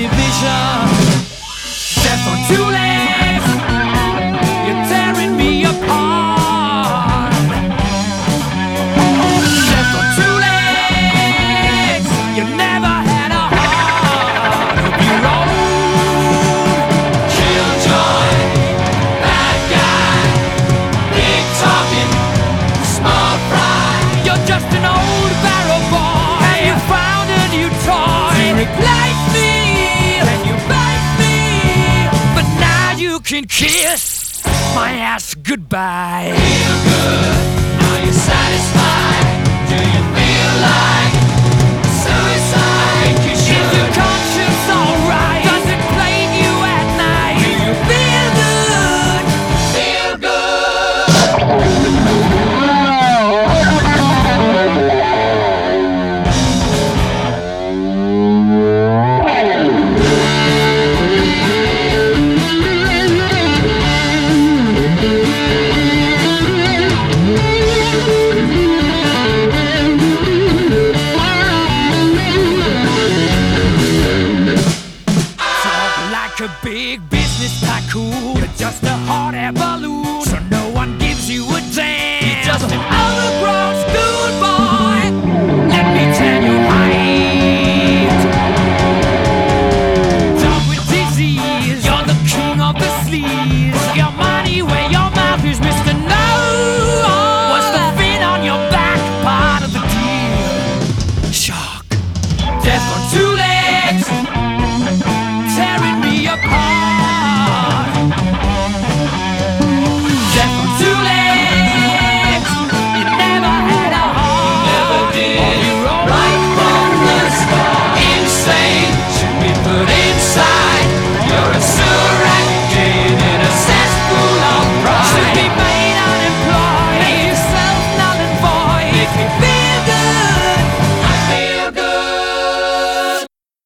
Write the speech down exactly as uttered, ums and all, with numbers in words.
division. Death on two legs, you're tearing me apart. Death on two legs, you never had a heart of your own. Killjoy, bad guy, big talking, small fry. You're just an old barrel boy, and you found a new toy to replace me. And you bite me, but now you can kiss my ass goodbye. Feel good, are you satisfied? Do you feel like suicide? Is your conscience alright? Does it plague you at night? Do you feel good? Feel a big business tycoon. You're just a hot air balloon, so no one gives you a damn. You're just an